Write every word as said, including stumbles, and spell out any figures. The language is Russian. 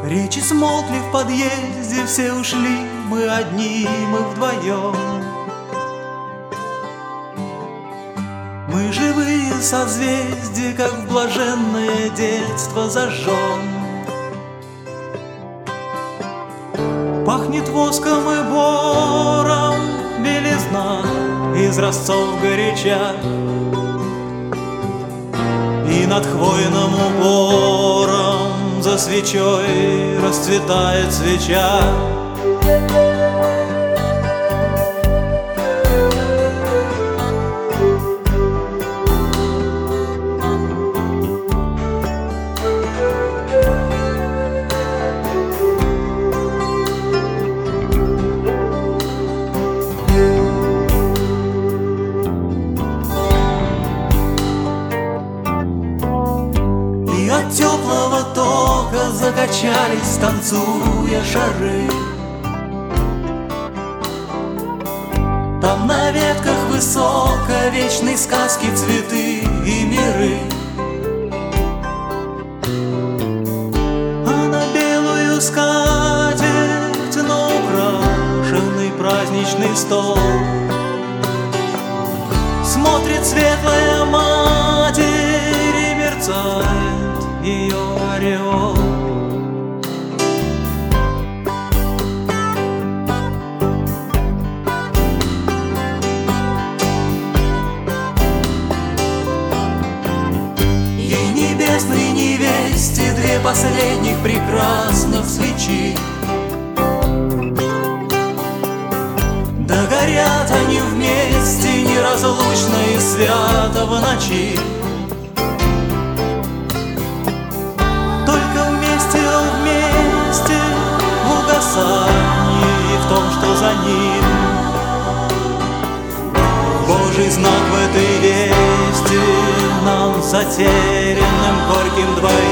Речи смолкли в подъезде, все ушли, мы одни, мы вдвоем. Мы живые созвездия, как в блаженное детство зажжем. Пахнет воском и бором белизна из росцов горяча, и над хвойным упором за свечой расцветает свеча. От теплого тока закачались, танцуя шары. Там на ветках высоко вечной сказки цветы и миры. А на белую скатерть, на украшенный праздничный стол смотрит светлая матерь и мерцает ее ореол. Ей небесной невесте две последних прекрасных свечи. Да горят они вместе неразлучно и свято в ночи. И в том, что за ним Божий знак в этой вести нам затерянным горьким двоим.